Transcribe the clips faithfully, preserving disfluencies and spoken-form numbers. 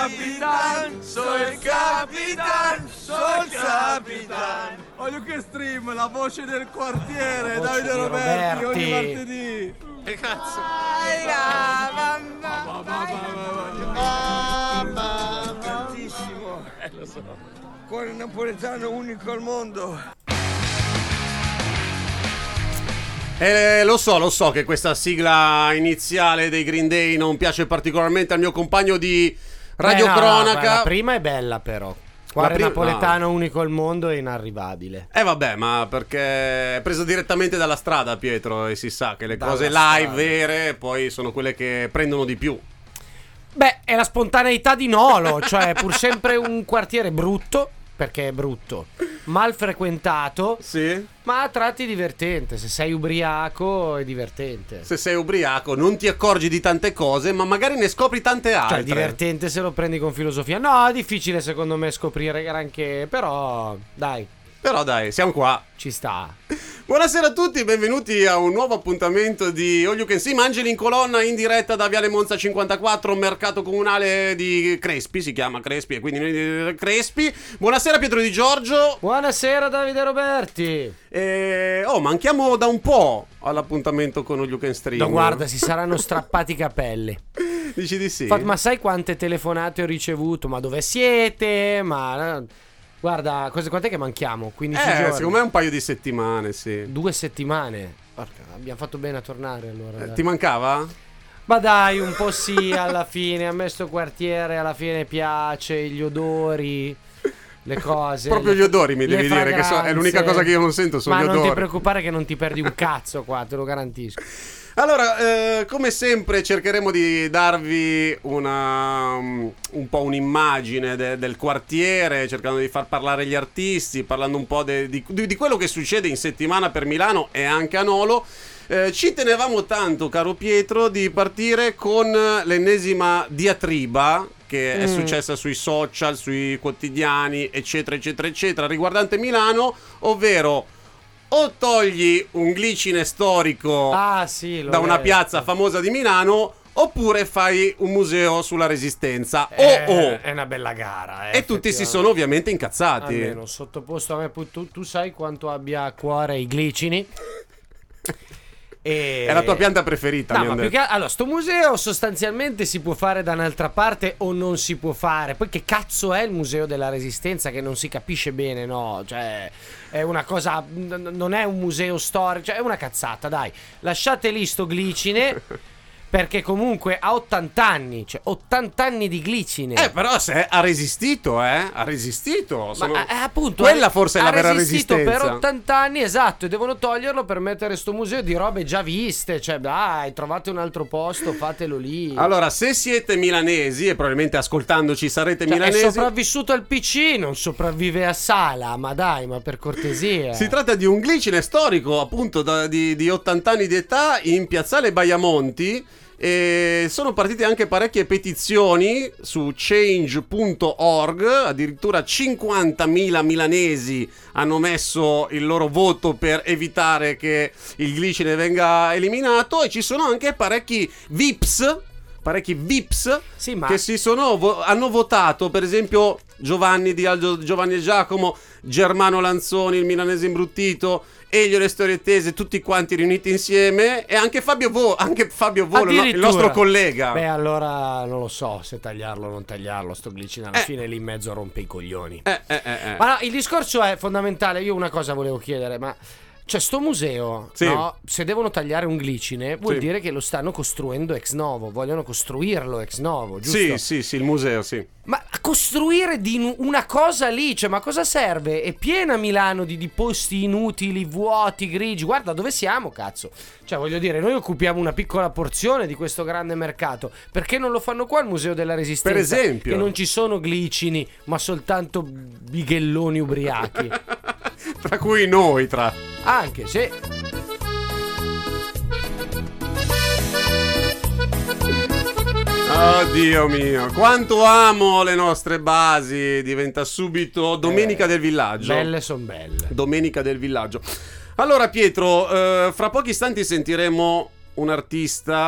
Capitan, soy Capitan, soy Capitan. Voglio che stream, la voce del quartiere, La voce Davide di Roberti, Roberti. ogni martedì. Che cazzo? Tantissimo. Eh, lo so. Cuore napoletano unico al mondo. Eh, lo so, lo so che questa sigla iniziale dei Green Day non piace particolarmente al mio compagno di Radio Beh, no, Cronaca. La prima è bella però. Cuore prim- napoletano unico al mondo è inarrivabile. Eh vabbè, ma perché è preso direttamente dalla strada, Pietro, e si sa che le Dalla cose strada. live vere poi sono quelle che prendono di più. Beh, è la spontaneità di Nolo, cioè pur sempre un quartiere brutto, perché è brutto, mal frequentato, Sì? ma a tratti divertente. Se sei ubriaco è divertente. Se sei ubriaco non ti accorgi di tante cose, ma magari ne scopri tante altre. Cioè, divertente se lo prendi con filosofia. No, è difficile secondo me scoprire granché, però dai, Però dai, siamo qua. ci sta. Buonasera a tutti, benvenuti a un nuovo appuntamento di All You Can See. Angeli in colonna in diretta da Viale Monza cinquantaquattro, mercato comunale di Crespi, si chiama Crespi e quindi noi di Crespi. Buonasera Pietro Di Giorgio. Buonasera Davide Roberti. E... Oh, manchiamo da un po' all'appuntamento con All You Can Stream. No, guarda, si saranno strappati i capelli. Dici di sì? Fa- ma sai quante telefonate ho ricevuto? Ma dove siete? Ma guarda, cosa, quant'è che manchiamo? quindici Eh, giorni. secondo me un paio di settimane, sì. Due settimane. Porca, abbiamo fatto bene a tornare allora. Eh, dai. ti mancava? Ma dai, un po' sì, alla fine. A me sto quartiere alla fine piace, gli odori, le cose. Proprio le- gli odori mi le devi dire, che so- è l'unica fragranze. cosa che io non sento, sono Ma gli non odori. ti preoccupare che non ti perdi un cazzo qua, te lo garantisco. Allora, eh, come sempre cercheremo di darvi una, um, un po' un'immagine de- del quartiere, cercando di far parlare gli artisti, parlando un po' de- di, di, di quello che succede in settimana per Milano e anche a Nolo. Eh, ci tenevamo tanto, caro Pietro, di partire con l'ennesima diatriba che è Mm. successa sui social, sui quotidiani, eccetera, eccetera, eccetera, riguardante Milano, ovvero o togli un glicine storico Ah, sì, l'ho da una letto. piazza famosa di Milano, oppure fai un museo sulla Resistenza. Eh, Oh, oh. È una bella gara. eh, E tutti si effettivamente. sono ovviamente incazzati. Almeno sottoposto a me, poi tu, tu sai quanto abbia a cuore i glicini. E... È la tua pianta preferita, No, mi ma hanno più detto. che allora, sto museo sostanzialmente si può fare da un'altra parte o non si può fare. Poi che cazzo è il museo della Resistenza che non si capisce bene, no? Cioè, è una cosa, n- non è un museo storico, cioè è una cazzata, dai. Lasciate lì sto glicine perché comunque ha ottanta anni, cioè ottanta anni di glicine. Eh, però se ha resistito, eh? Ha resistito. Sono- Ma eh, appunto Quella ha- forse è ha la vera resistito resistenza. per ottanta anni, esatto, e devono toglierlo per mettere sto museo di robe già viste. Cioè, dai, trovate un altro posto, fatelo lì. Allora, se siete milanesi, e probabilmente ascoltandoci sarete Cioè, è milanesi, sopravvissuto al P C, non sopravvive a Sala. Ma dai, ma per cortesia. si tratta di un glicine storico, appunto, da- di, di ottanta anni di età in piazzale Baiamonti. E sono partite anche parecchie petizioni su change punto org, addirittura cinquantamila milanesi hanno messo il loro voto per evitare che il glicine venga eliminato, e ci sono anche parecchi Vips, parecchi Vips Sì, ma che si sono vo- hanno votato, per esempio Giovanni di Aldo, Giovanni e Giacomo, Germano Lanzoni, il milanese imbruttito, Elio Le Storiettese, tutti quanti riuniti insieme, e anche Fabio Volo, anche Fabio Volo, no- il addirittura. nostro collega. Beh, allora non lo so se tagliarlo o non tagliarlo. Sto glicine alla Eh. fine lì in mezzo rompe i coglioni. Eh, eh, eh, eh. Ma no, il discorso è fondamentale. Io una cosa volevo chiedere, ma cioè sto museo, Sì. no? Se devono tagliare un glicine vuol Sì. dire che lo stanno costruendo ex novo, vogliono costruirlo ex novo, giusto? Sì, sì, sì, il museo, sì. Ma a costruire di nu- una cosa lì, cioè, ma cosa serve? È piena Milano di, di posti inutili, vuoti, grigi. Guarda dove siamo, cazzo. Cioè, voglio dire, noi occupiamo una piccola porzione di questo grande mercato. Perché non lo fanno qua al Museo della Resistenza? Per esempio. Che non ci sono glicini, ma soltanto bighelloni ubriachi. Tra cui noi, tra... Anche se... Oh Dio mio, quanto amo le nostre basi. Diventa subito Domenica Eh, del Villaggio. Belle son belle. Domenica del Villaggio. Allora Pietro, eh, fra pochi istanti sentiremo un artista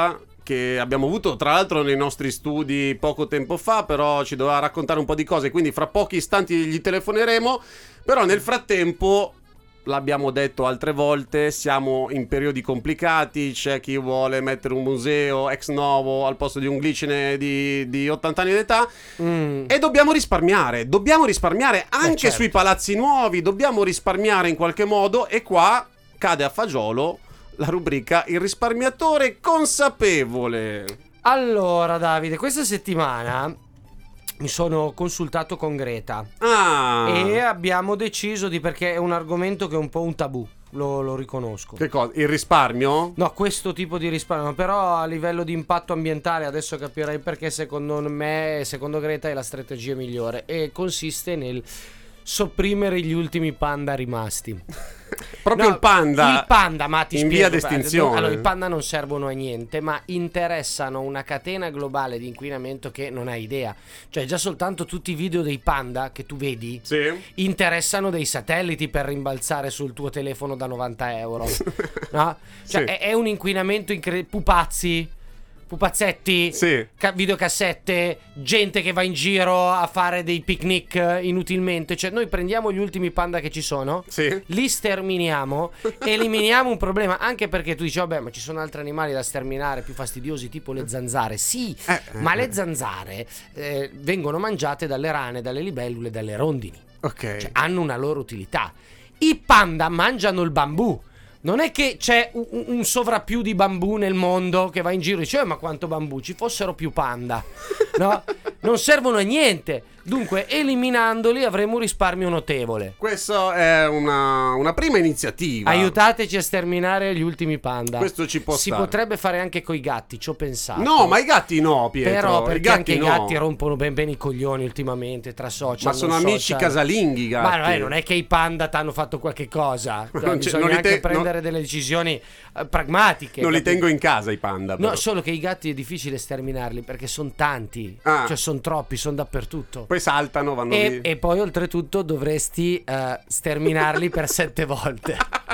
che abbiamo avuto tra l'altro nei nostri studi poco tempo fa, però ci doveva raccontare un po' di cose, quindi fra pochi istanti gli telefoneremo. Però nel frattempo, l'abbiamo detto altre volte, siamo in periodi complicati, c'è chi vuole mettere un museo ex novo al posto di un glicine di, di ottanta anni d'età, mm. e dobbiamo risparmiare, dobbiamo risparmiare anche eh certo. sui palazzi nuovi, dobbiamo risparmiare in qualche modo, e qua cade a fagiolo la rubrica Il risparmiatore consapevole. Allora Davide, questa settimana mi sono consultato con Greta Ah. e abbiamo deciso di, perché è un argomento che è un po' un tabù, lo, lo riconosco. Che cosa? Il risparmio? No, questo tipo di risparmio, però a livello di impatto ambientale adesso capirei perché secondo me, secondo Greta è la strategia migliore, e consiste nel sopprimere gli ultimi panda rimasti. Proprio No, il panda. Il panda, ma ti in spiego, via d'estinzione. Allora, i panda non servono a niente, ma interessano una catena globale di inquinamento che non hai idea. Cioè, già soltanto tutti i video dei panda che tu vedi Sì. interessano dei satelliti per rimbalzare sul tuo telefono da novanta euro. No? Cioè, Sì. è, è un inquinamento incredibile. Pupazzi. Pupazzetti, Sì. ca- videocassette, gente che va in giro a fare dei picnic eh, inutilmente. Cioè, noi prendiamo gli ultimi panda che ci sono, Sì. li sterminiamo, eliminiamo un problema. Anche perché tu dici, vabbè, ma ci sono altri animali da sterminare più fastidiosi, tipo le zanzare. Sì, Eh, ma eh, le eh. zanzare eh, vengono mangiate dalle rane, dalle libellule, dalle rondini. Ok. Cioè, hanno una loro utilità. I panda mangiano il bambù. Non è che c'è un, un sovrappiù di bambù nel mondo che va in giro e dice, eh, ma quanto bambù, ci fossero più panda. No, non servono a niente. Dunque, eliminandoli avremo un risparmio notevole. Questo è una, una prima iniziativa. Aiutateci a sterminare gli ultimi panda. Questo ci può Si stare. potrebbe fare anche coi gatti, ci ho pensato. No, ma i gatti no, Pietro. Però I perché gatti anche no. i gatti rompono ben bene i coglioni ultimamente tra social. Ma sono non amici social. casalinghi i gatti. Ma no, eh, non è che i panda t'hanno fatto qualche cosa. Cioè, Non c'è- bisogna non li anche te- prendere non- delle decisioni eh, pragmatiche. Non li capito? tengo in casa i panda. No, però. solo che i gatti è difficile sterminarli perché sono tanti. Ah. Cioè sono troppi, sono dappertutto. Poi saltano, vanno E, via. e poi oltretutto dovresti eh, sterminarli per sette volte.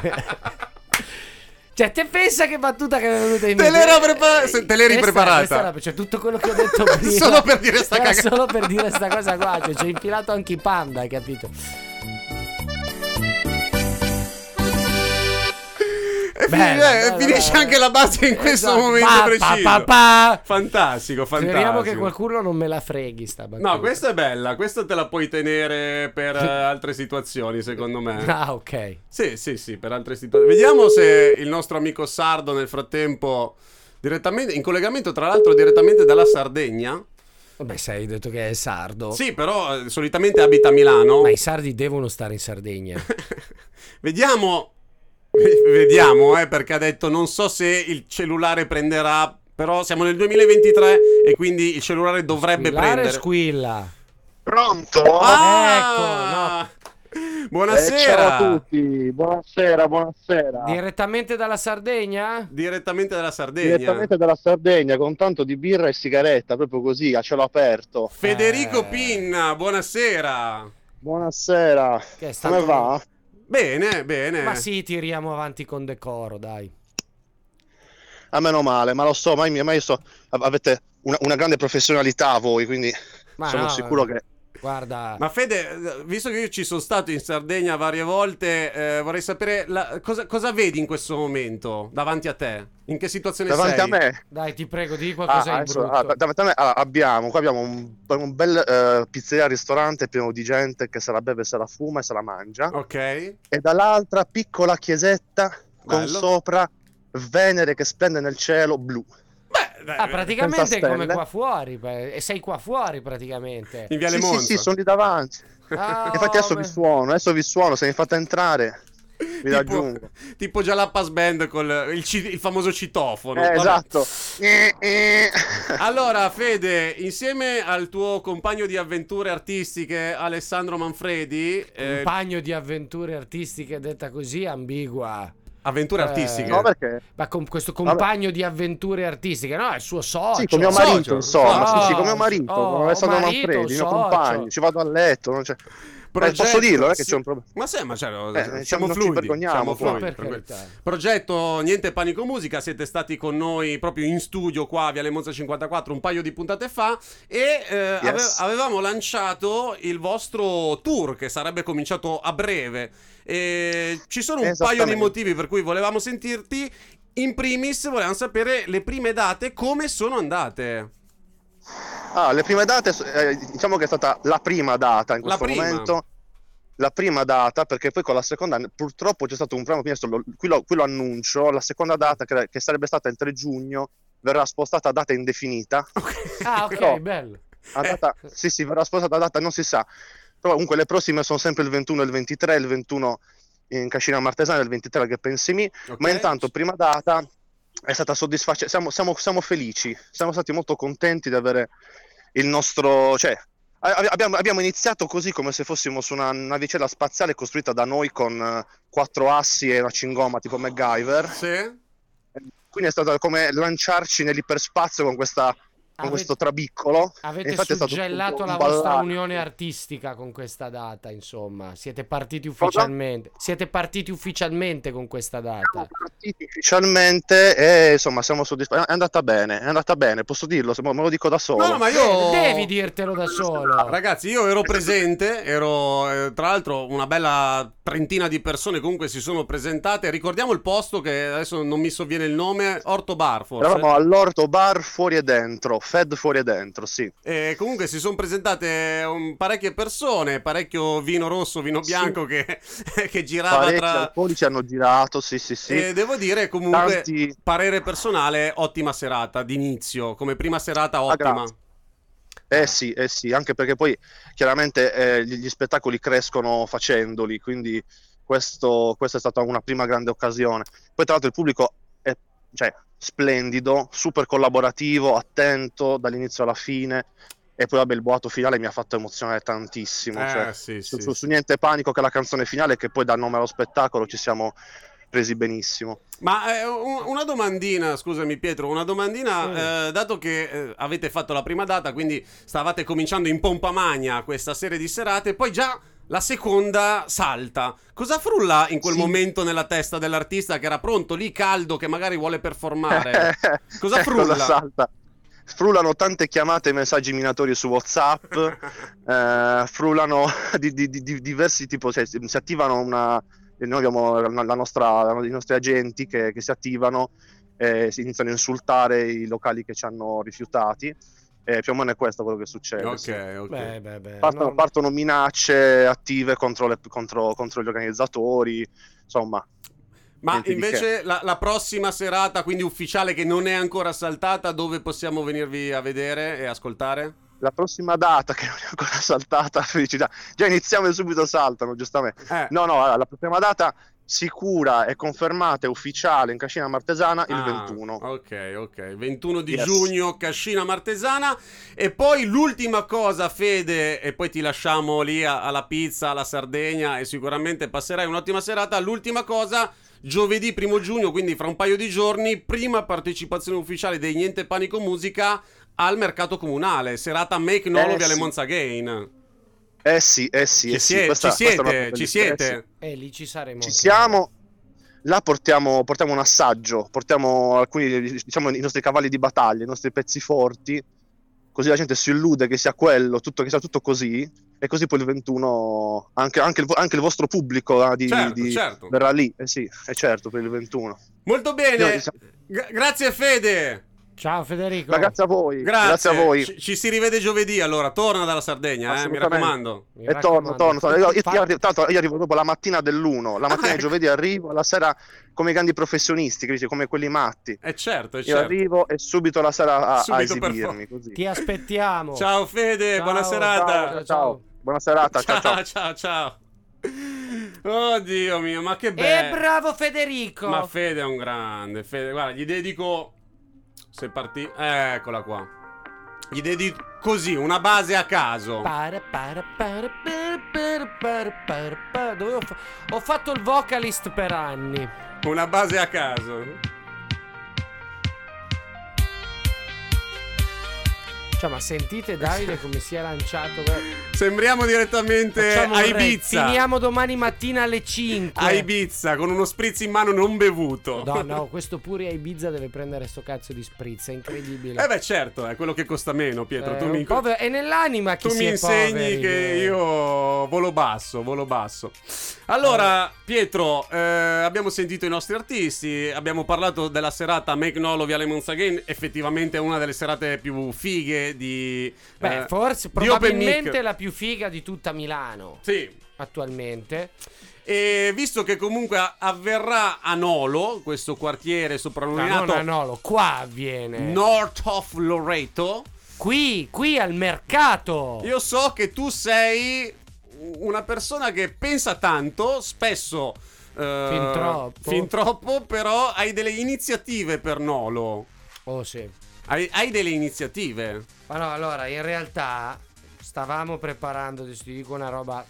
Cioè, te pensa che battuta che mi è venuta in Te mente? l'era prepara- se- te l'eri Questa- preparata. questa era- cioè, tutto quello che ho detto prima. Solo per dire sta era cagata. Solo per dire sta cosa qua. Cioè, ci ho infilato anche i panda, hai capito? E Bello, fin- eh, bello, finisce bello. anche la base in questo Esatto. momento Pa, preciso. pa, pa, pa. Fantastico, fantastico. Speriamo che qualcuno non me la freghi sta battuta. No, questa è bella, questa te la puoi tenere per eh, altre situazioni, secondo me. Ah, ok. Sì, sì, sì, per altre situazioni. Vediamo se il nostro amico sardo nel frattempo, direttamente, in collegamento tra l'altro direttamente dalla Sardegna. Vabbè, sai, hai detto che è sardo. Sì, però eh, solitamente abita a Milano. Ma i sardi devono stare in Sardegna. Vediamo, vediamo, eh, perché ha detto non so se il cellulare prenderà, però siamo nel duemilaventitré e quindi il cellulare dovrebbe Squillare, prendere. squilla. Pronto? Ah! Buonasera. Eh, ciao a tutti, buonasera, buonasera. Direttamente dalla Sardegna? Direttamente dalla Sardegna. Direttamente dalla Sardegna con tanto di birra e sigaretta, proprio così, a cielo aperto. Federico Eh. Pinna, buonasera. Buonasera, Che è stato- come va? Bene, bene. Ma sì, tiriamo avanti con decoro, dai. A meno male, ma lo so, ma io, ma io so, avete una, una grande professionalità voi, quindi Ma sono no, sicuro che... Guarda, Ma Fede, visto che io ci sono stato in Sardegna varie volte, eh, vorrei sapere la- cosa, cosa vedi in questo momento davanti a te? In che situazione Davanti sei? a me? dai, ti prego, di Ah, qualcosa di adesso, brutto. ah, davanti a me ah, abbiamo, qua abbiamo un, un bel eh, pizzeria ristorante pieno di gente che se la beve, se la fuma e se la mangia. Ok. E dall'altra piccola chiesetta con Bello. sopra Venere che splende nel cielo blu. Beh, dai, Ah, praticamente senza è come stelle. qua fuori, beh, e sei qua fuori praticamente. in Viale Sì, sì, Monza. sì, sono lì davanti. Ah, Infatti adesso beh. vi suono, adesso vi suono, se mi fate entrare vi tipo, raggiungo. tipo Jalapas Band con il, ci- il famoso citofono. Eh, Vabbè. esatto. Eh, eh. Allora, Fede, insieme al tuo compagno di avventure artistiche Alessandro Manfredi, eh, Compagno di avventure artistiche detta così ambigua. avventure Eh, artistiche. No, perché? Ma con questo compagno di avventure artistiche, no, è il suo socio. Sì, con mio marito, socio. insomma, sì, sì, Socio. con mio marito, Oh, con Alessandro marito, Manfredi, il mio socio. compagno, ci vado a letto, non c'è... Progetto- posso dirlo, non è che sì. c'è un problema. Ma sì, ma cioè, Eh, siamo non ci fluidi, vergogniamo, siamo qua. fluidi, Per tranquilli. carità. Progetto Niente Panico Musica, siete stati con noi proprio in studio qua, Viale Monza cinquantaquattro, un paio di puntate fa e eh, Yes. ave- avevamo lanciato il vostro tour che sarebbe cominciato a breve. E ci sono un paio di Esattamente. motivi per cui volevamo sentirti. In primis volevamo sapere le prime date, come sono andate. Ah, le prime date, eh, diciamo che è stata la prima data in La questo prima. momento. La prima data, perché poi con la seconda purtroppo c'è stato un problema, quindi adesso lo- qui, lo, qui lo annuncio, la seconda data che, che sarebbe stata il tre giugno verrà spostata a data indefinita. Ah, ok, Però- bello. A data, sì, sì, verrà spostata a data, non si sa. Però comunque le prossime sono sempre il ventuno e il ventitré, il ventuno in Cascina Martesana, il ventitré a Gheppensimi. Ok? Ma intanto prima data è stata soddisfacente, siamo, siamo, siamo felici, siamo stati molto contenti di avere il nostro, cioè a- abbiamo, abbiamo iniziato così come se fossimo su una navicella spaziale costruita da noi con eh, quattro assi e una cingoma tipo MacGyver, Sì? quindi è stato come lanciarci nell'iperspazio con questa con Avete- questo trabiccolo. E Avete infatti è stato suggellato tutto la un vostra ballare. unione artistica con questa data, insomma. Siete partiti ufficialmente. Siete partiti ufficialmente con questa Siamo data. partiti ufficialmente e insomma siamo soddisfatti. È andata bene, è andata bene, posso dirlo, se- me lo dico da solo. No, no, ma io... Devi dirtelo da solo. Ragazzi, io ero presente, ero eh, tra l'altro una bella trentina di persone comunque si sono presentate. Ricordiamo il posto che adesso non mi sovviene il nome, Orto Bar forse. Eravamo all'Orto Bar fuori e dentro, Fed fuori e dentro, sì. E comunque si sono presentate um, parecchie persone, parecchio vino rosso, vino bianco che, che girava Parecchi tra... alcolici hanno girato, sì, sì, sì. E devo dire comunque, Tanti- parere personale, ottima serata d'inizio, come prima serata Ah, ottima. grazie. Eh sì, eh sì, anche perché poi chiaramente eh, gli, gli spettacoli crescono facendoli, quindi questo, questa è stata una prima grande occasione. Poi tra l'altro il pubblico è cioè, splendido, super collaborativo, attento dall'inizio alla fine e poi vabbè il boato finale mi ha fatto emozionare tantissimo. Eh, cioè, sì, su, sì, su- sì. su Niente Panico, che è la canzone finale che poi dà nome allo spettacolo, ci siamo presi benissimo. Ma eh, un- una domandina, scusami Pietro, una domandina, eh, dato che eh, avete fatto la prima data, quindi stavate cominciando in pompa magna questa serie di serate, poi già la seconda salta. Cosa frulla in quel Sì. momento nella testa dell'artista che era pronto lì, caldo, che magari vuole performare? Cosa Eh, frulla? salta? Frullano tante chiamate e messaggi minatori su WhatsApp, eh, frullano di, di- di- di diversi tipi, cioè, si si attivano una... Noi abbiamo la la nostra, i nostri agenti che, che si attivano e si iniziano a insultare i locali che ci hanno rifiutati. E più o meno è questo quello che succede. Ok, sì. ok. Beh, beh, beh. Partono, no. partono minacce attive contro, le- contro- contro gli organizzatori, insomma. Ma niente di invece la, la prossima serata, quindi ufficiale, che non è ancora saltata, dove possiamo venirvi a vedere e ascoltare? La prossima data che non è ancora saltata, felicità. Già iniziamo e subito saltano, giustamente. Eh. No, no, allora, la prima data sicura e confermata e ufficiale in Cascina Martesana il Ah, ventuno. Ok, ok. ventuno di Yes. giugno, Cascina Martesana. E poi l'ultima cosa, Fede, e poi ti lasciamo lì a- alla pizza, alla Sardegna, e sicuramente passerai un'ottima serata. L'ultima cosa, giovedì primo giugno, quindi fra un paio di giorni, prima partecipazione ufficiale dei Niente Panico Musica al mercato comunale, serata Make Nolo Eh, Viale sì. Monza Gain. Eh sì, eh sì, Ci, eh sì. sie- Questa- ci questa è una siete, cosa ci bellissima. Eh siete. sì. E lì ci saremo. Ci anche siamo. Là portiamo, portiamo un assaggio, portiamo alcuni, diciamo, i nostri cavalli di battaglia, i nostri pezzi forti, così la gente si illude che sia quello, tutto, che sia tutto così, e così poi il ventuno anche, anche, il, anche il vostro pubblico eh, di, Certo, di- certo. verrà lì, eh sì, è certo, per il ventuno. Molto bene. Noi siamo- Gra- grazie Fede. Ciao Federico. Ragazzi a voi, Grazie. grazie a voi. Ci, ci si rivede giovedì, allora. Torna dalla Sardegna, eh, mi Assolutamente. raccomando. Mi E torno, raccomando. torno, torno. Io, io, Fa- io arri- tanto io arrivo dopo la mattina dell'uno, la mattina Ah, di ecco. giovedì arrivo, la sera come i grandi professionisti, capisci? Come quelli matti. Eh certo, eh, Io certo. arrivo e subito la sera a, a Subito per esibirmi, così. Ti aspettiamo. Ciao Fede, Ciao, buona serata. ciao, Ciao, ciao. Buona serata, ciao ciao. ciao, ciao. Oddio mio, ma che E bello. bravo Federico. Ma Fede è un grande. Fede, guarda, gli dedico. Se partì. Eccola qua. Gli dedico così, una base a caso. Para, para, para, para, para, para, para, para. Dove ho, fa- ho fatto il vocalist per anni. Una base a caso. Ciao Cioè, ma sentite Davide come si è lanciato. Sembriamo direttamente Facciamo a un re- Ibiza. Finiamo domani mattina alle cinque. A Ibiza con uno spritz in mano non bevuto. No, no, questo pure a Ibiza deve prendere sto cazzo di spritz, è incredibile. Eh beh, certo, è quello che costa meno, Pietro. Eh, tu un mi, pover- è nell'anima chi tu si mi è insegni poveri, che eh. io volo basso, volo basso. Allora, Pietro, eh, abbiamo sentito i nostri artisti, abbiamo parlato della serata Make Nolo Viale Monzaghen, effettivamente è una delle serate più fighe di Beh, eh, forse di Open probabilmente Mic. la più figa di tutta Milano. Sì. Attualmente. E visto che comunque avverrà a Nolo, questo quartiere No, soprannominato non a Nolo, qua avviene. North of Loreto, Qui, qui al mercato. io so che tu sei una persona che pensa tanto, spesso eh, Fin troppo. fin troppo, però hai delle iniziative per Nolo. Oh sì. Hai, hai delle iniziative. Ma no, allora, in realtà stavamo preparando, adesso ti dico una roba.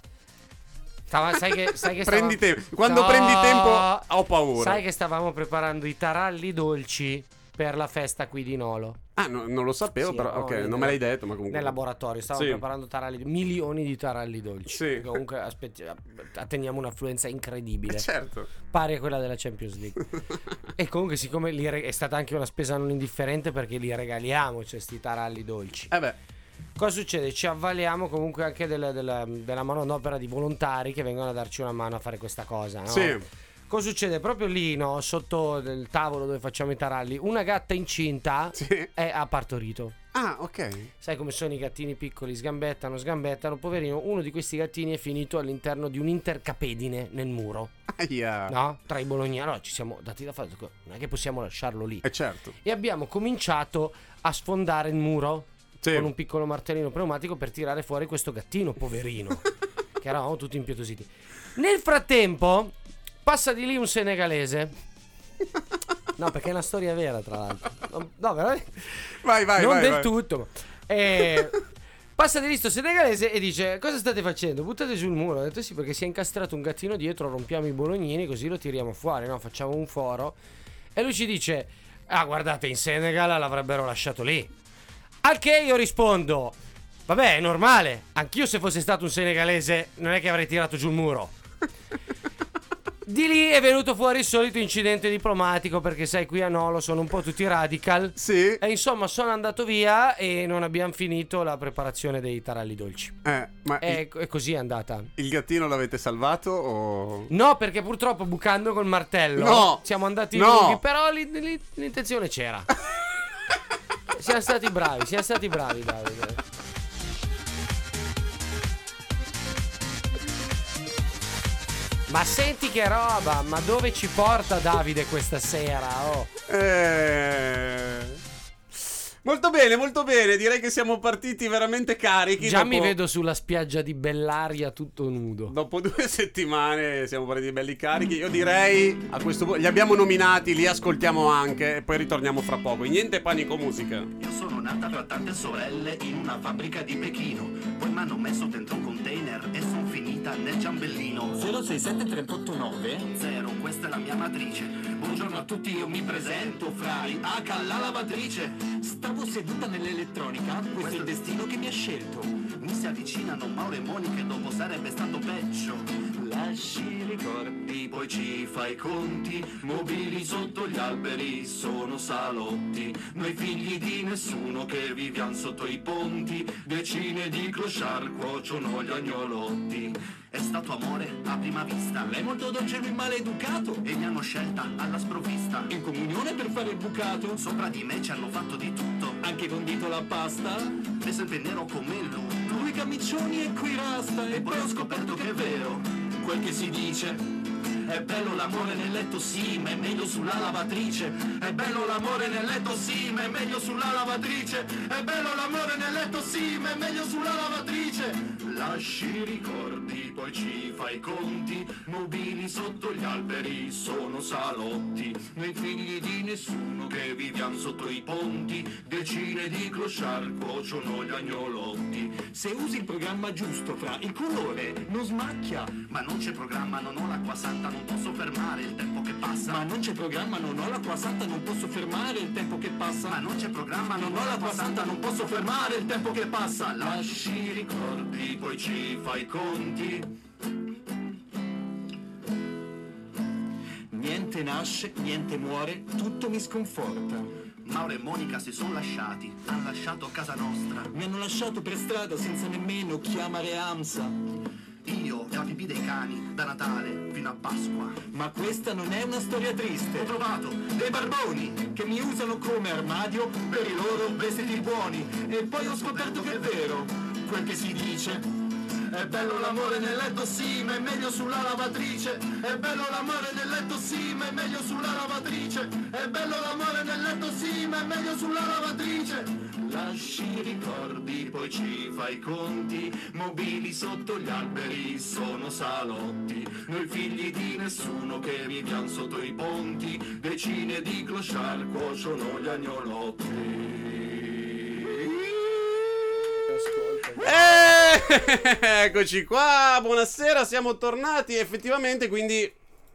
Stava, sai che, sai che Prendi stavamo- tempo. Quando No. prendi tempo ho paura. Sai che stavamo preparando i taralli dolci per la festa qui di Nolo. Ah, no, non lo sapevo, Sì, però no, ok, nel- non me l'hai detto, ma comunque Nel laboratorio stavamo Sì. preparando taralli, milioni di taralli dolci. Sì. Comunque aspetti, atteniamo un'affluenza incredibile, Eh, certo. pari a quella della Champions League. E comunque, siccome li re- è stata anche una spesa non indifferente, perché li regaliamo, cioè sti taralli dolci. Eh beh, Cosa succede? Ci avvaliamo comunque anche della, della, della manodopera di volontari che vengono a darci una mano a fare questa cosa, no? sì. Cosa succede? Proprio lì, no, sotto il tavolo dove facciamo i taralli, una gatta incinta Sì. è, ha partorito. Ah, ok. Sai come sono i gattini piccoli, sgambettano, sgambettano. Poverino, uno di questi gattini è finito all'interno di un intercapedine nel muro, Aia. no? Tra i bolognesi. Allora ci siamo dati da fare, non è che possiamo lasciarlo lì. Eh certo. E abbiamo cominciato a sfondare il muro Sì. con un piccolo martellino pneumatico per tirare fuori questo gattino, poverino, che eravamo tutti impietositi. Nel frattempo passa di lì un senegalese. No, perché è una storia vera, tra l'altro. No, no, veramente. Vai, vai, non vai. del vai. tutto. ma- E passa di lì sto senegalese e dice: cosa state facendo? Buttate giù il muro. Ho detto sì, perché si è incastrato un gattino dietro, rompiamo i bolognini così lo tiriamo fuori, no? Facciamo un foro. E lui ci dice: ah, guardate, in Senegal l'avrebbero lasciato lì. Al che io rispondo: vabbè, è normale, anch'io se fosse stato un senegalese non è che avrei tirato giù il muro. Di lì è venuto fuori il solito incidente diplomatico, perché sai, qui a Nolo sono un po' tutti radical. Sì. E insomma sono andato via e non abbiamo finito la preparazione dei taralli dolci. Eh, ma E, e così è andata. il, il gattino l'avete salvato o No, perché purtroppo bucando col martello No. siamo andati No. lunghi, però lì- lì- l'intenzione c'era. Siamo stati bravi, siamo stati bravi, Davide. Ma senti che roba, ma dove ci porta Davide questa sera? Oh. Eh... Molto bene, molto bene. Direi che siamo partiti veramente carichi. Già dopo... mi vedo sulla spiaggia di Bellaria tutto nudo. Dopo due settimane siamo partiti belli carichi. Io direi a questo punto li abbiamo nominati, li ascoltiamo anche e poi ritorniamo fra poco. Niente panico musica. Io sono nata fra tante sorelle in una fabbrica di Pechino. Poi mi hanno messo dentro un container e sono finita nel giambellino. zero sei sette tre otto nove Zero, questa è la mia matrice. Buongiorno a tutti, io mi presento, Frai H, la lavatrice. Stavo seduta nell'elettronica, questo è il destino che mi ha scelto. Mi si avvicinano Mauro e Monica e dopo sarebbe stato peggio. Lasci i ricordi, poi ci fai i conti. Mobili sotto gli alberi sono salotti. Noi figli di nessuno che viviamo sotto i ponti. Decine di clochard cuociono gli agnolotti. È stato amore a prima vista. Lei è molto dolce e lui maleducato. E mi hanno scelta alla sprovvista. In comunione per fare il bucato. Sopra di me ci hanno fatto di tutto. Anche condito la pasta. Me sempre nero come lui. Lui camicioni e qui rasta. E poi ho scoperto che è vero quel che si dice. È bello l'amore nel letto, sì, ma è meglio sulla lavatrice. È bello l'amore nel letto, sì, ma è meglio sulla lavatrice. È bello l'amore nel letto, sì, ma è meglio sulla lavatrice. Lasci i ricordi, poi ci fai i conti. Mobili sotto gli alberi sono salotti. Noi figli di nessuno che viviamo sotto i ponti. Decine di clochard cuociono gli agnolotti. Se usi il programma giusto, fra il colore non smacchia. Ma non c'è programma, non ho l'acqua santa, non posso fermare il tempo che passa. Ma non c'è programma, non ho l'acqua santa, non posso fermare il tempo che passa. Ma non c'è programma, non ho l'acqua santa, non posso fermare il tempo che passa. Lasci i ricordi, poi ci fai i conti. Niente nasce, niente muore, tutto mi sconforta. Mauro e Monica si sono lasciati, hanno lasciato casa nostra. Mi hanno lasciato per strada senza nemmeno chiamare AMSA. Io e la pipì dei cani, da Natale fino a Pasqua. Ma questa non è una storia triste. Ho trovato dei barboni Che mi usano come armadio per i loro vestiti buoni. E poi ho scoperto che è vero quel che si dice. È bello l'amore nel letto, sì, ma è meglio sulla lavatrice. È bello l'amore nel letto, sì, ma è meglio sulla lavatrice. È bello l'amore nel letto, sì, ma è meglio sulla lavatrice. Lasci i ricordi, poi ci fai i conti. Mobili sotto gli alberi sono salotti. Noi figli di nessuno che viviamo sotto i ponti. Decine di clochard cuociono gli agnolotti. Eh, eccoci qua, buonasera, siamo tornati effettivamente, quindi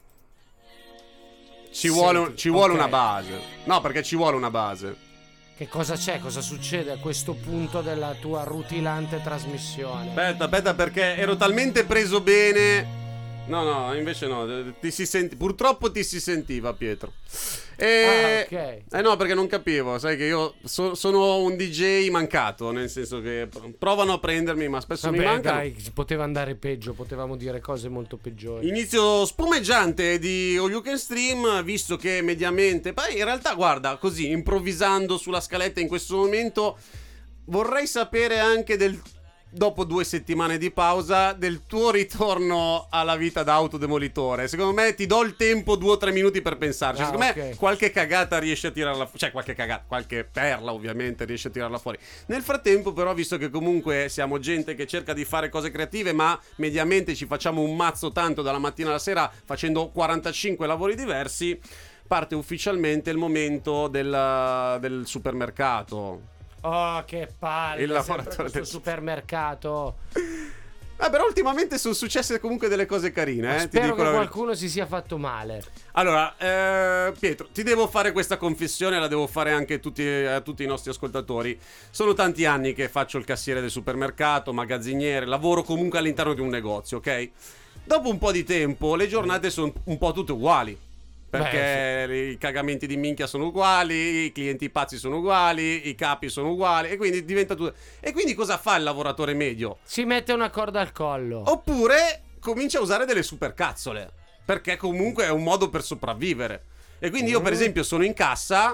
ci vuole, un- ci vuole ok. una base. No, perché ci vuole una base. Che cosa c'è? Cosa succede a questo punto della tua rutilante trasmissione? Aspetta, aspetta, perché ero talmente preso bene. No, no, invece no, ti si senti... purtroppo ti si sentiva, Pietro. E... Ah, ok. Eh no, perché non capivo, sai che io so- sono un D J mancato, nel senso che provano a prendermi, ma spesso mi Vabbè, mancano. dai, poteva andare peggio, potevamo dire cose molto peggiori. Inizio spumeggiante di All You Can Stream, visto che mediamente... Poi in realtà, guarda, così, improvvisando sulla scaletta in questo momento, vorrei sapere anche del... dopo due settimane di pausa, del tuo ritorno alla vita da autodemolitore. Secondo me ti do il tempo due o tre minuti per pensarci. Ah, Secondo me ok. qualche cagata riesci a tirarla fuori. Cioè qualche cagata, qualche perla ovviamente riesci a tirarla fuori. Nel frattempo però, visto che comunque siamo gente che cerca di fare cose creative, ma mediamente ci facciamo un mazzo tanto dalla mattina alla sera facendo quarantacinque lavori diversi, parte ufficialmente il momento del, del supermercato. Oh, che palle, Il sempre lavoratore questo del- supermercato. Ah, però ultimamente sono successe comunque delle cose carine, eh? Ti Spero dico che la verità. qualcuno si sia fatto male. Allora, eh, Pietro, ti devo fare questa confessione, la devo fare anche a tutti, a tutti i nostri ascoltatori. Sono tanti anni che faccio il cassiere del supermercato, magazziniere, lavoro comunque all'interno di un negozio, ok? Dopo un po' di tempo le giornate sono un po' tutte uguali. Perché i cagamenti di minchia sono uguali, i clienti pazzi sono uguali, i capi sono uguali, e quindi diventa tutto. E quindi cosa fa il lavoratore medio? Si mette una corda al collo. Oppure comincia a usare delle supercazzole, perché comunque è un modo per sopravvivere. E quindi io per esempio sono in cassa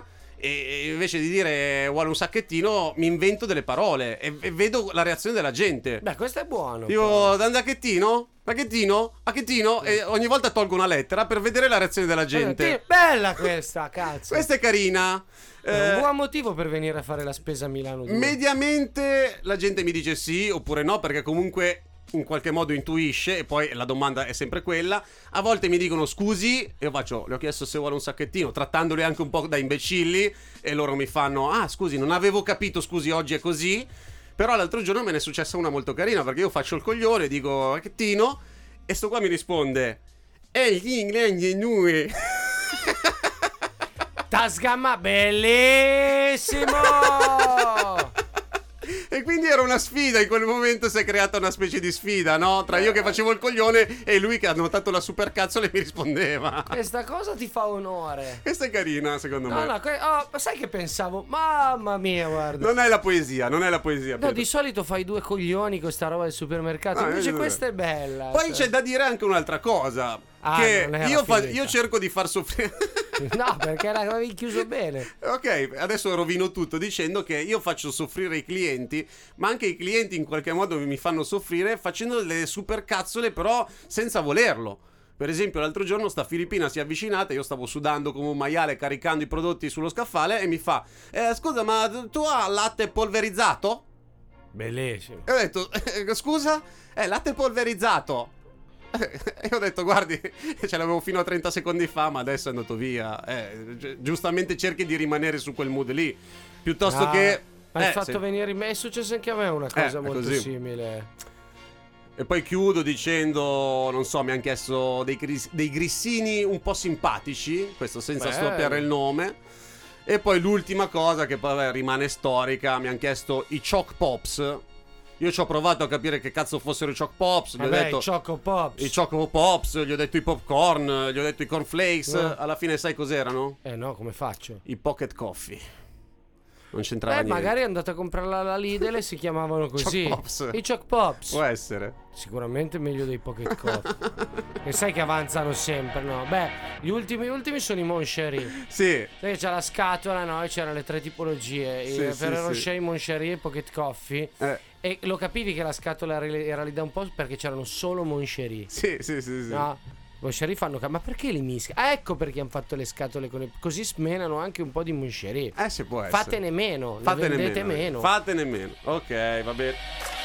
e invece di dire vuole un sacchettino mi invento delle parole e, e vedo la reazione della gente. Beh, questo è buono. Dico, da un sacchettino? Sacchettino? Sacchettino? E ogni volta tolgo una lettera per vedere la reazione della gente. Bella questa, cazzo. Questa è carina. È Eh, un buon motivo per venire a fare la spesa a Milano due. mediamente la gente mi dice sì oppure no, perché comunque in qualche modo intuisce, e poi la domanda è sempre quella. A volte mi dicono scusi, e io faccio, le ho chiesto se vuole un sacchettino, trattandoli anche un po' da imbecilli, e loro mi fanno, ah scusi, non avevo capito, scusi, oggi è così. Però l'altro giorno me ne è successa una molto carina, perché io faccio il coglione, dico sacchettino, e sto qua mi risponde, e gli inglesi noi. Tasgamma, bellissimo! E quindi era una sfida, in quel momento si è creata una specie di sfida, no? Tra io che facevo il coglione e lui che ha notato la supercazzola e mi rispondeva. Questa cosa ti fa onore. Questa è carina, secondo No, me. no, que- oh, ma sai che pensavo? Mamma mia, guarda. Non è la poesia, non è la poesia. No, Pietro. di solito fai due coglioni con sta roba del supermercato. No, Invece io- questa è bella. Poi cioè. c'è da dire anche un'altra cosa. Ah, che non era io, fa- finita. io cerco di far soffrire. No, perché l'avevi chiuso bene. Ok, adesso rovino tutto dicendo che io faccio soffrire i clienti, ma anche i clienti in qualche modo mi fanno soffrire facendo delle supercazzole, però senza volerlo. Per esempio l'altro giorno sta Filippina si è avvicinata, io stavo sudando come un maiale caricando i prodotti sullo scaffale e mi fa eh, scusa, ma tu hai latte polverizzato? Bellissimo. E ho detto eh, scusa? Eh, latte polverizzato. E ho detto guardi, ce l'avevo fino a trenta secondi fa, ma adesso è andato via. eh, gi- Giustamente cerchi di rimanere su quel mood lì, piuttosto Ah, che Ma hai eh, fatto se- venire in me. È successo anche a me una cosa Eh, è molto così. simile. E poi chiudo dicendo, non so, mi hanno chiesto dei, gris- dei grissini un po' simpatici, questo senza Bello. scoppiare il nome. E poi l'ultima cosa che poi vabbè, rimane storica, mi hanno chiesto i Choc Pops. Io ci ho provato a capire che cazzo fossero i Choc Pops, gli ho Vabbè, detto i Choco Pops. i Choco Pops, gli ho detto i popcorn, gli ho detto i cornflakes, No. alla fine sai cos'erano? Eh no, come faccio? I pocket coffee. Non c'entrava Beh, niente. magari è andata a comprarla alla Lidl e si chiamavano così. Choc Pops. I Choc Pops. Può essere. Sicuramente meglio dei Pocket Coffee. E sai che avanzano sempre, no? Beh, gli ultimi ultimi sono i Moncherie. Sì. Sai che c'è la scatola, no? E c'erano le tre tipologie. Sì, il sì, Ferrero sì. Rocher, i Moncherie e i Pocket Coffee. Eh. E lo capivi che la scatola era era lì da un po' perché c'erano solo Moncherie. Sì, sì, sì, sì. No? Moncherie fanno ca- ma perché li mischi? Ah, ecco perché hanno fatto le scatole con le... così smenano anche un po' di Moncherie. Eh, se può essere. Fatene meno, Fatene ne vendete meno. meno. Fatene meno. Ok, va bene.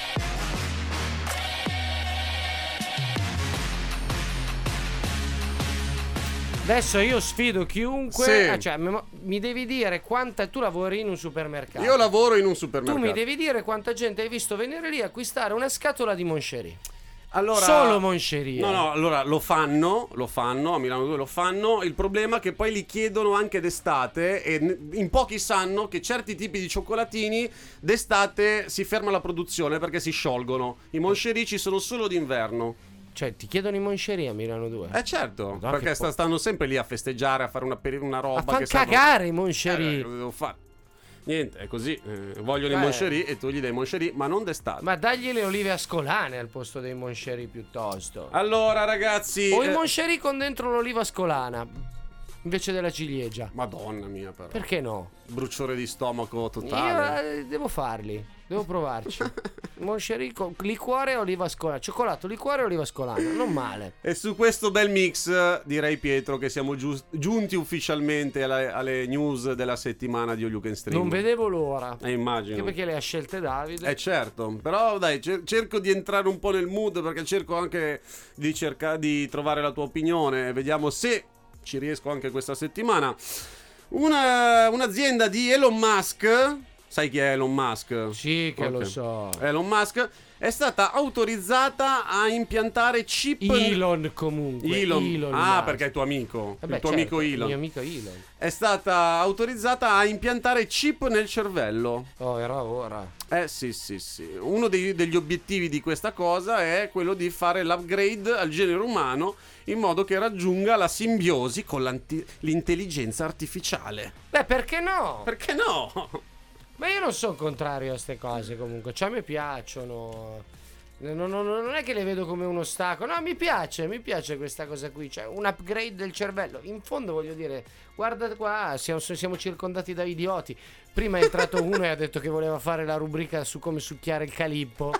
Adesso io sfido chiunque, Sì. ah, cioè, mi- mi devi dire quanta tu lavori in un supermercato. Io lavoro in un Tu supermercato. mi devi dire quanta gente hai visto venire lì a acquistare una scatola di Moncherie. Allora, Solo Moncherie. No, no, allora lo fanno, lo fanno, a Milano due lo fanno. Il problema è che poi li chiedono anche d'estate e n- in pochi sanno che certi tipi di cioccolatini d'estate si ferma la produzione perché si sciolgono. I Moncherie ci sono solo d'inverno. Cioè, ti chiedono i Moncherie a Milano due. Eh certo, No, perché che sta- po- stanno sempre lì a festeggiare, a fare una, peri- una roba a fan che sanno- cagare i Eh, Moncherie. cosa devo fare? Niente, è così. Eh, vogliono i Beh. Moncherie e tu gli dai Moncherie, ma non d'estate. Ma dagli le olive ascolane al posto dei Moncherie piuttosto. Allora, ragazzi. O i eh, Moncherie con dentro l'oliva ascolana invece della ciliegia. Madonna mia, però. Perché no? Bruciore di stomaco Io totale. eh, devo farli, devo provarci. Moncherie con liquore e oliva ascolana. Cioccolato, liquore e oliva ascolana, non male. E su questo bel mix eh, direi, Pietro, che siamo gius- giunti ufficialmente alla- alle news della settimana di All You Can Stream. Non vedevo l'ora. Eh, immagino. Anche perché le ha scelte Davide. Eh certo, però dai, cer- cerco di entrare un po' nel mood perché cerco anche di cercare di trovare la tua opinione. Vediamo se ci riesco anche questa settimana. Una- un'azienda di Elon Musk, sai chi è Elon Musk? Sì, che Ok. lo so. Elon Musk è stata autorizzata a impiantare chip. Elon comunque. Elon. Elon ah, Musk. perché è tuo amico. Vabbè, il tuo certo, amico Elon. Il mio amico Elon. È stata autorizzata a impiantare chip nel cervello. Oh, era ora. Eh sì, sì, sì. Uno dei- degli obiettivi di questa cosa è quello di fare l'upgrade al genere umano in modo che raggiunga la simbiosi con l'anti- l'intelligenza artificiale. Beh, perché no? Perché no? Ma io non sono contrario a queste cose comunque. Cioè, mi piacciono. Non, non- non è che le vedo come un ostacolo. No, mi piace, mi piace questa cosa qui. Cioè, un upgrade del cervello. In fondo voglio dire, guarda qua, siamo, siamo circondati da idioti. Prima è entrato uno e ha detto che voleva fare la rubrica su come succhiare il calippo.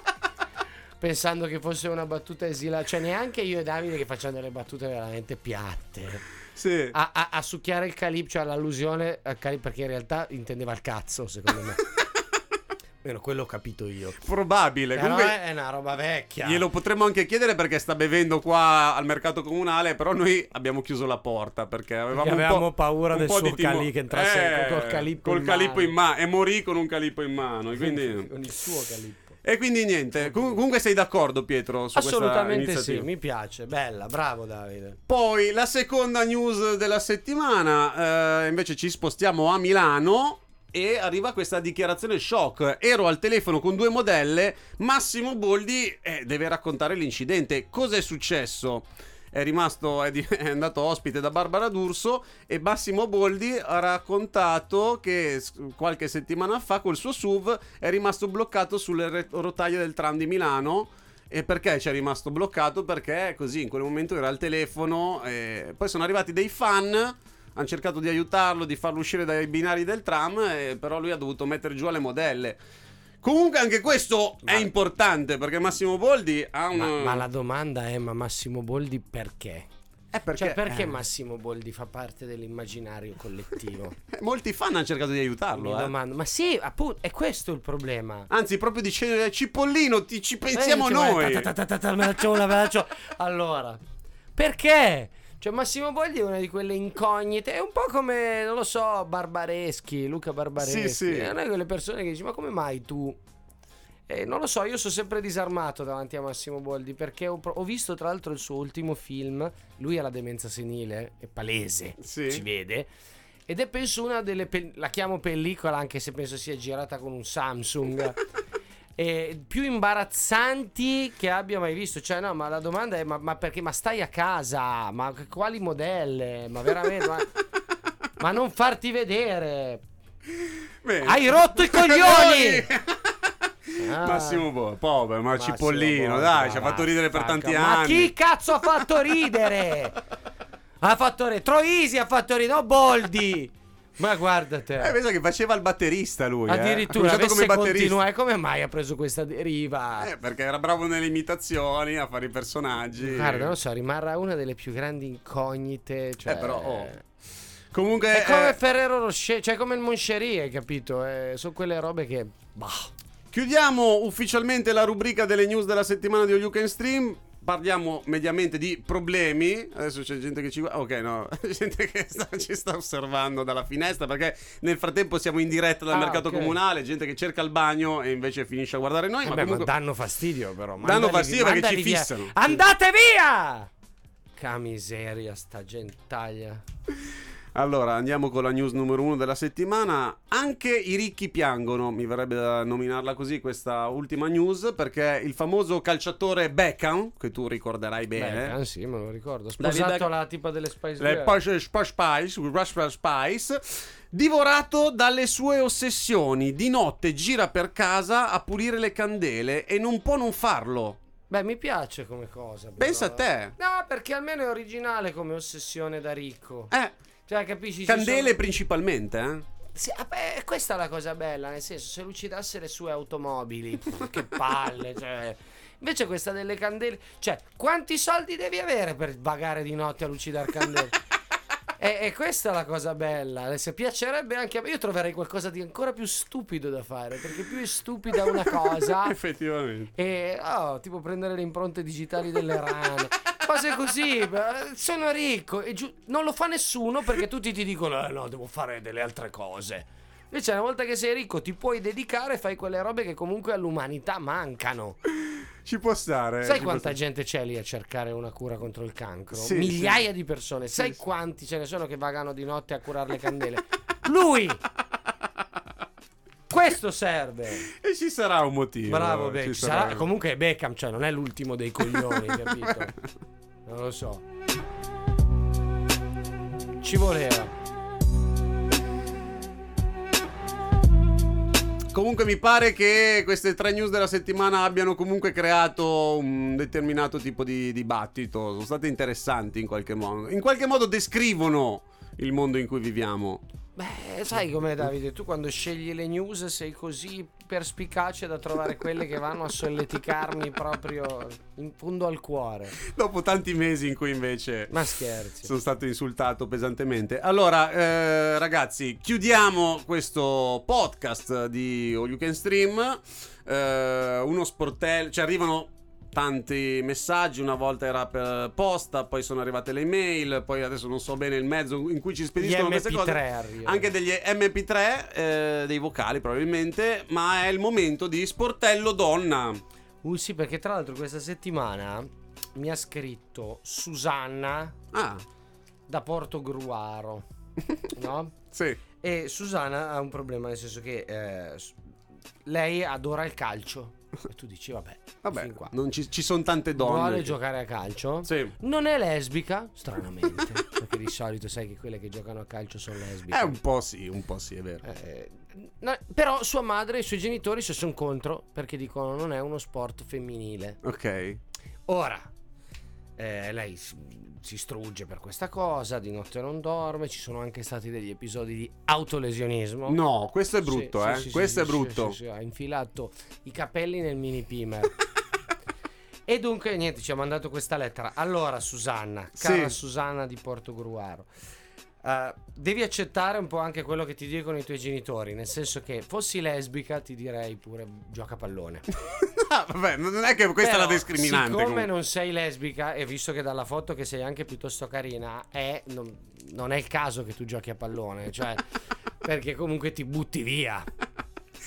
Pensando che fosse una battuta esilata. Cioè, neanche io e Davide che facciamo delle battute veramente piatte. Sì. A, a- a succhiare il calippo, cioè l'allusione al calippo, perché in realtà intendeva il cazzo, secondo me. Meno quello ho capito io. Probabile. Però Comunque è una roba vecchia. glielo potremmo anche chiedere perché sta bevendo qua al mercato comunale, però noi abbiamo chiuso la porta perché avevamo, Perché un avevamo po', paura un del po' suo di timo- calì che entrasse col calippo col in calippo mano. in mano e morì con un calippo in mano. E quindi, Con il suo calippo. e quindi niente. Com- comunque sei d'accordo, Pietro, su Assolutamente questa sì, iniziativa? mi piace. Bella, bravo Davide. Poi la seconda news della settimana, eh, invece ci spostiamo a Milano e arriva questa dichiarazione shock. Ero al telefono con due modelle, Massimo Boldi eh, deve raccontare l'incidente. Cosa è successo? È rimasto, è, di- è andato ospite da Barbara D'Urso e Massimo Boldi ha raccontato che s- qualche settimana fa col suo S U V è rimasto bloccato sulle re- rotaie del tram di Milano. E perché ci è rimasto bloccato? Perché così in quel momento era al telefono e poi sono arrivati dei fan, hanno cercato di aiutarlo, di farlo uscire dai binari del tram, e però lui ha dovuto mettere giù alle modelle. Comunque anche questo è importante perché Massimo Boldi ha una... Ma, ma la domanda è: ma Massimo Boldi perché? Eh, perché, Cioè, perché eh, Massimo Boldi fa parte dell'immaginario collettivo? molti fan hanno cercato di Mi aiutarlo, eh. domando. Ma sì, appunto, è questo il problema. Anzi, proprio dicendo Cipollino, ti ci pensiamo Eh, noi. ta- ta- ta- ta- ta- me la c'ho, una, me la c'ho. Allora, perché? Cioè, Massimo Boldi è una di quelle incognite. È un po' come, non lo so, Barbareschi, Luca Barbareschi. Sì, sì. È una di quelle persone che dici: ma come mai tu? E non lo so, io sono sempre disarmato davanti a Massimo Boldi, perché ho, ho visto tra l'altro il suo ultimo film. Lui ha la demenza senile, è palese, Sì. si vede. Ed è penso una delle pe- la chiamo pellicola, anche se penso sia girata con un Samsung. E più imbarazzanti che abbia mai visto. Cioè no, ma la domanda è: ma, ma perché? Ma stai a casa? Ma quali modelle? Ma veramente? Ma, ma non farti vedere. Bene. Hai rotto i coglioni. Ah. Massimo Bo, povero, ma Massimo Cipollino, Boldi, dai, ma ci ha fatto ridere per vaffanculo. tanti Ma anni. chi cazzo ha fatto ridere? Ha fatto ridere Troisi, ha fatto ridere, no Boldi. Ma guarda te. Eh, pensa che faceva il batterista lui. Addirittura eh. Ha avesse come batterista. continua. E come mai ha preso questa deriva? Eh, perché era bravo nelle imitazioni, a fare i personaggi. Guarda, non so, rimarrà una delle più grandi incognite. Cioè, Eh, però, oh. Comunque è come eh, Ferrero Rocher, cioè come il Moncherie, hai capito? Eh, sono quelle robe che bah. chiudiamo ufficialmente la rubrica delle news della settimana di All You Can Stream. Parliamo mediamente di problemi. Adesso c'è gente che ci guarda. Ok, no, gente che sta, ci sta osservando dalla finestra, perché nel frattempo siamo in diretta dal Ah, mercato ok. comunale. Gente che cerca il bagno e invece finisce a guardare noi. Eh ma beh, comunque ma danno fastidio però. danno Mandali- fastidio perché ci mandali via. fissano. Andate via! Ca miseria sta gentaglia. Allora, andiamo con la news numero uno della settimana. Anche i ricchi piangono, mi verrebbe da nominarla così questa ultima news, perché il famoso calciatore Beckham, che tu ricorderai bene, Beh, ah, sì, me lo ricordo. David Sposato Beckham- la tipa delle Spice le Girls. Spice Spice, Spice, Spice, divorato dalle sue ossessioni, di notte gira per casa a pulire le candele e non può non farlo. Beh, mi piace come cosa. però. Pensa a te. No, perché almeno è originale come ossessione da ricco. Eh, Cioè, capisci? Ci candele sono- principalmente, eh. Sì, ah, beh, questa è la cosa bella, nel senso, se lucidasse le sue automobili, pff, che palle, cioè. Invece questa delle candele, cioè, quanti soldi devi avere per vagare di notte a lucidare candele? E, e questa è la cosa bella. Se piacerebbe anche a me, io troverei qualcosa di ancora più stupido da fare, perché più è stupida una cosa, Effettivamente. e oh, tipo prendere le impronte digitali delle rane, cose così. beh, Sono ricco e giu- non lo fa nessuno perché tutti ti dicono: eh no, devo fare delle altre cose. Invece una volta che sei ricco ti puoi dedicare e fai quelle robe che comunque all'umanità mancano. Ci può stare. Sai ci quanta può stare. gente c'è lì a cercare una cura contro il cancro? Sì, Migliaia sì. di persone. Sì, Sai sì. quanti ce ne sono che vagano di notte a curare le candele? Lui! Questo serve. E ci sarà un motivo. Bravo ci Beckham. sarà- Sarà- Comunque è Beckham, cioè non è l'ultimo dei coglioni, capito? Non lo so. Ci voleva. Comunque mi pare che queste tre news della settimana abbiano comunque creato un determinato tipo di dibattito. Sono state interessanti in qualche modo. In qualche modo descrivono il mondo in cui viviamo. Beh, sai com'è Davide? Tu quando scegli le news sei così perspicace da trovare quelle che vanno a solleticarmi proprio in fondo al cuore. Dopo tanti mesi in cui invece Ma scherzi. sono stato insultato pesantemente. Allora, eh, ragazzi, chiudiamo questo podcast di All You Can Stream. Eh, uno sportello, cioè arrivano tanti messaggi, una volta era per posta, poi sono arrivate le email, poi adesso non so bene il mezzo in cui ci spediscono Gli queste M P tre cose. arrivano. Anche degli M P tre, eh, dei vocali probabilmente, ma è il momento di sportello donna. Uh sì, perché tra l'altro questa settimana mi ha scritto Susanna Ah, da Portogruaro, no? sì. E Susanna ha un problema, nel senso che eh, s- lei adora il calcio. E tu dici, vabbè, Vabbè, fin qua. non ci, ci sono tante donne. Vuole che- giocare a calcio. Sì. Non è lesbica, stranamente. Perché di solito sai che quelle che giocano a calcio sono lesbiche. Eh, un po' sì, un po' sì, è vero. Eh, no, però sua madre e i suoi genitori si sono contro perché dicono non è uno sport femminile. Ok. Ora eh, lei si, si strugge per questa cosa, di notte non dorme, ci sono anche stati degli episodi di autolesionismo. No, questo è brutto, Sì, eh. sì, sì, questo sì, è brutto. sì, sì, sì, ha infilato i capelli nel mini pimer. E dunque niente, ci ha mandato questa lettera. Allora Susanna, cara Sì. Susanna di Portogruaro, Uh, devi accettare un po' anche quello che ti dicono i tuoi genitori, nel senso che fossi lesbica ti direi pure gioca a pallone. Ah, vabbè, non è che questa Però, è la discriminante. siccome comunque. non sei lesbica e visto che dalla foto che sei anche piuttosto carina, è, non, non è il caso che tu giochi a pallone, cioè perché comunque ti butti via.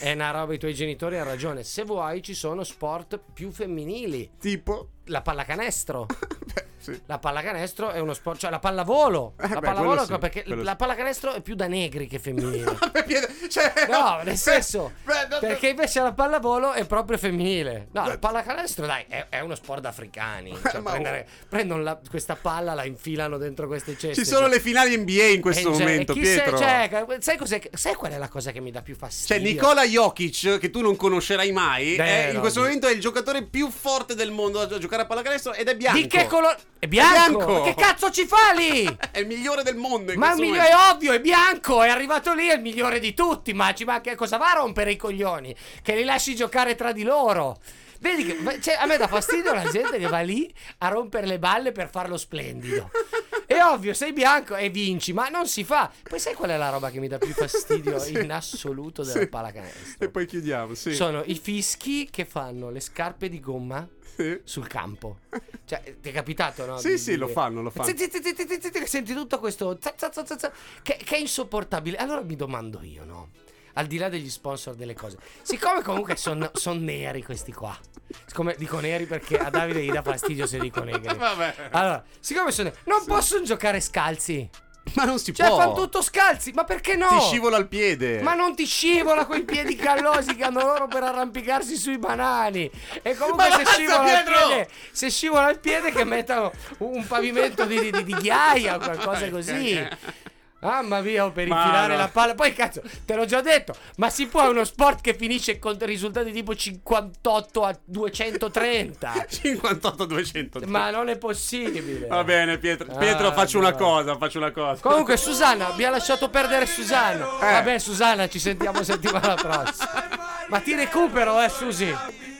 è una roba, i tuoi genitori hanno ragione. Se vuoi ci sono sport più femminili, tipo la pallacanestro. Beh, sì. La pallacanestro è uno sport, cioè la pallavolo. Eh la beh, pallavolo quello sì, perché quello la sì. pallacanestro è più da negri che femminile. Cioè, No, nel senso, beh, no, perché invece la pallavolo è proprio femminile. No, la pallacanestro, dai, è, è uno sport da africani. Cioè, Ma- prendere, prendono la- questa palla, la infilano dentro queste ceste. ci sono le finali N B A in questo E in genere- momento, chi se- Pietro. cioè, sai cos'è? Sai qual è la cosa che mi dà più fastidio? Cioè, Nikola Jokic, che tu non conoscerai mai, Beh, è- in no, questo di- momento è il giocatore più forte del mondo a giocare a pallacanestro ed è bianco. Di che colore? È bianco. bianco. Ma che cazzo ci fa lì? È il migliore del mondo in Ma il questo migliore momento. è ovvio, è bianco, è arrivato lì, è il migliore di tutti. Ma ci manca, cosa va a rompere i coglioni? Che li lasci giocare tra di loro. Vedi che cioè, a me dà fastidio la gente che va lì a rompere le balle per farlo splendido. È ovvio, sei bianco e vinci, ma non si fa. Poi sai qual è la roba che mi dà più fastidio Sì. in assoluto della Sì. pallacanestro? E poi chiudiamo, sì. Sono i fischi che fanno le scarpe di gomma Sì. sul campo. Cioè, ti è capitato, no? Sì, Di- sì, di- lo fanno, lo fanno. Zi- zi- zi- zi- zi- zi- zi- Senti tutto questo za- za- za- za- za- che, che è insopportabile. Allora mi domando io, no? Al di là degli sponsor delle cose, siccome comunque sono son neri questi qua, siccome dico neri perché a Davide gli dà fastidio se dico negri. Vabbè. Allora, siccome sono neri, non possono giocare scalzi. Ma non si Cioè, può. fanno tutto scalzi, ma perché no? Ti scivola al piede. Ma non ti scivola quei piedi callosi che hanno loro per arrampicarsi sui banani. E comunque Ma se basta, scivola al Pietro! piede, se scivola al piede che mettano un pavimento di, di, di ghiaia o qualcosa così. Mamma mia, per Ma infilare no. la palla. Poi cazzo, te l'ho già detto. Ma si può, è uno sport che finisce con risultati tipo cinquantotto a duecentotrenta. cinquantotto duecento. Ma non è possibile. Va bene, Pietro. Pietro, Ah, faccio una no. cosa, faccio una cosa. Comunque Susanna, mi ha lasciato perdere Susanna. Eh. Vabbè Susanna, ci sentiamo settimana prossima. Ma ti recupero, eh Susi.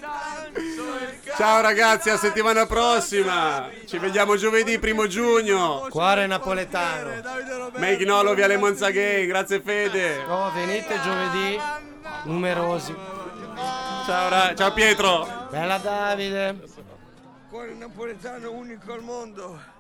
Ciao ragazzi, a settimana prossima. Ci vediamo giovedì primo giugno. Cuore napoletano. Make Nolo Viale Monzaghe. Grazie Fede. Oh, venite giovedì. Numerosi. Ciao, ra- ciao Pietro. Bella Davide. Cuore napoletano unico al mondo.